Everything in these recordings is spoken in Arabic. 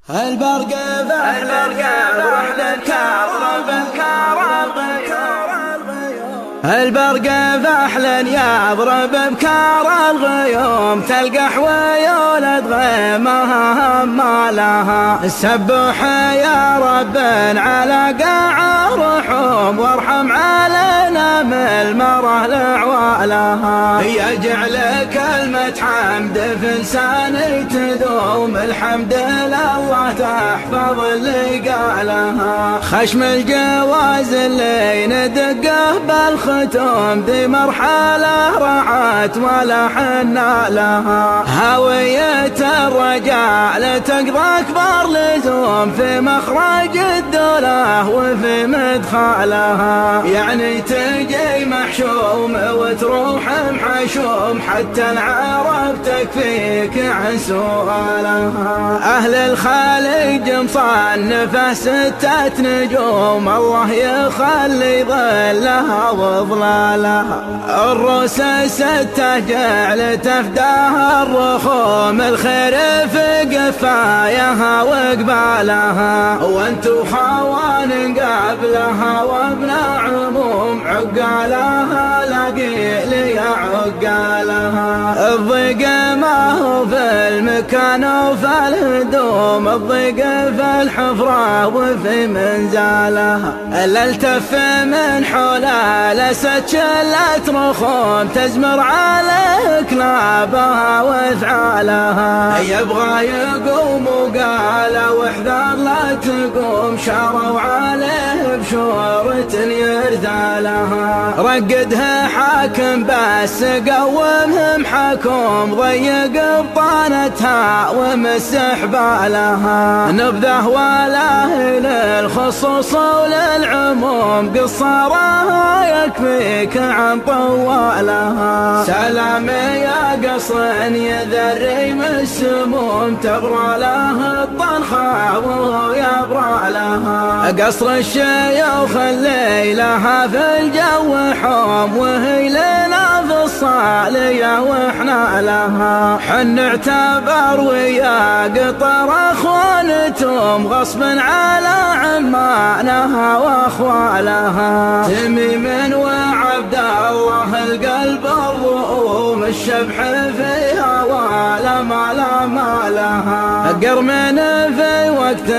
البرق فحل يضرب بكار الغيوم، تلقى حويولد غيمها ما لها. سبح يا رب على قاع رحوم، وارحم علينا من المره لعوالها. يجعل كلمة حمد في لساني تدوم، الحمد لله تحفظ اللي قالها. خشم الجواز اللي ندقه بالختوم، ذي مرحلة رعت ولا حنا لها. هوية الرجال تقضى أكبر لزوم، في مخرج الدولة وفي مدخلها. يعني تجي محشوم وتروح محشوم، حتى العرب تكفيك عن سؤالها. أهل الخليج مصنفه 6 نجوم، الله يخلي ظلها وظلالها. الروس 6 جعل تفداها الرخوم، الخير في قفاياها وقبالها. وانتو خوان قبلها وابن عموم، عقالها لاقي لي عقالها. الضيق ما هو في المكان وفي الهدوم، الضيق في الحفرة وفي منزالها. الالتف من حولها لست شلت رخوم، تزمر على كلابها وافعالها. يبغى يقوم وقال واحذر لا تقوم، شاروا عليه بشورة يرثالها. رقدها حاكم بس قومهم حكوم، ضيق بطانتها ومسح بالها. نبذه ولا للخصوص وللعموم، قصارها يكفيك عن طوالها. سلام يا قصر يذري من السموم، تبرى له الطنخة وهو يبرى لها. قصر الشيوخ اللي لها في الجو حوم، وهي لنا في الصالية واحنا لها. حن اعتبر ويا قطر اخوانتهم، غصب على عمانها واخوالها. تميم وعبد الله القلب الرؤوم، الشبح فيها ولا ما لها. قرمن في وقت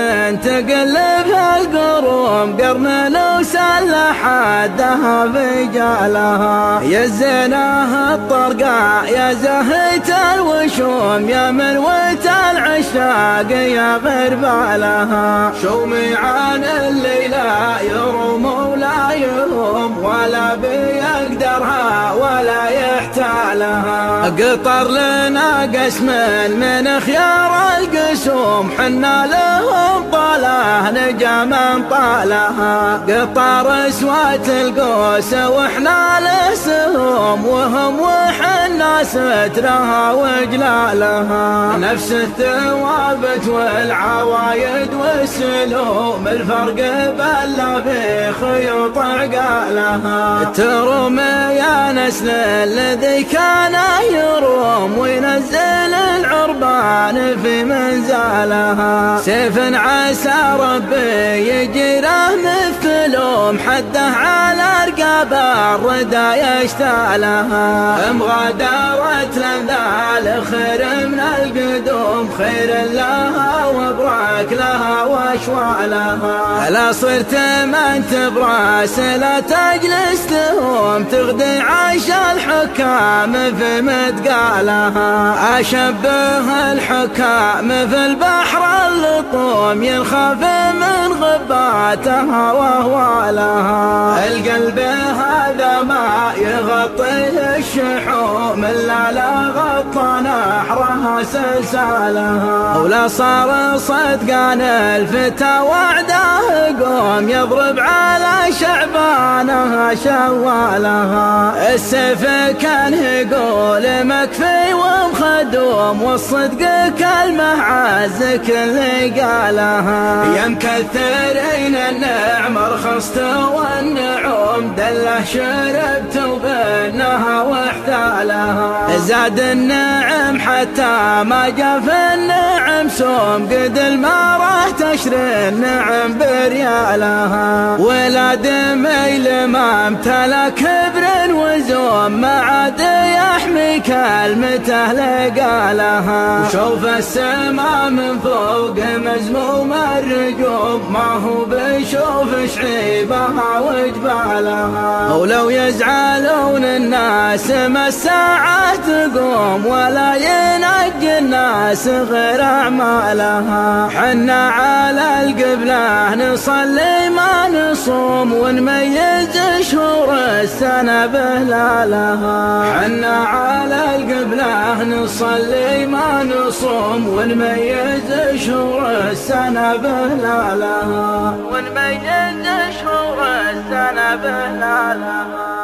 تقلبها القروم، قرن وسل حدها في جالها. يا زينه الطرقاء يا زهيت الوشوم، يا مروة العشاق يا غربالها. شومي عن الليلة يروم ولا يروم، ولا بيقدرها ولا يحتالها. قطر لنا قسم من خيار القسوم، حنا لهم طاله نجا من طالها. قطر اسوات القوس واحنا لسهم، وهم وحنا سترها وجلالها. نفس الثوابت والعوايد والسلوم، الفرق بلا بخيوط عقالها. تروم يا نسل الذي كان يروم، وينزل العربان في منزالها. سيف عسى ربي يجره مثلهم، حده على رقاب الردى يشتالها. مغادرت لنذال خير من القدوم، خير لها وبراك لها واشوالها. لا صرت من تبراس لا تجلس تهوم، تغدي عيش الحكام في مدقالها. أشبه الحكام في البحر اللطوم، ينخاف من غباتها وهوالها. القلب هذا ما يغطيه الشحوم، إلا لا غطى نحرها سلسالها. ولا صار صدقان الفتى وعده قوم، يضرب على شعبانها شوالها. السيف كان يقول مكفي ومخدوم، والصدق كلمة عزك اللي قالها. يا مكثرين النعم رخصت والنعوم، دله شربت وبنها واحتالها. زاد النعم حتى ما جاء في النعم سوم، قد المرأة تشري النعم بريالها. ولاد ميل ما امتلا كبر وزوم ما عاد يحمي كلمته لقالها. وشوف السما من فوق مزموم الرجوب ما هو بيشوف شعيبها وجبالها. ولو يزعلون الناس ما الساعة تقوم ولا ينجي الناس غير أعمالها. حنا على القبلة نصلي ما نصوم ونميز شهور السنة بهلالها. حنا على القبلة نصلي ما نصوم ونميز شهور السنة بهلالها. ونميز شهور السنة بهلالها.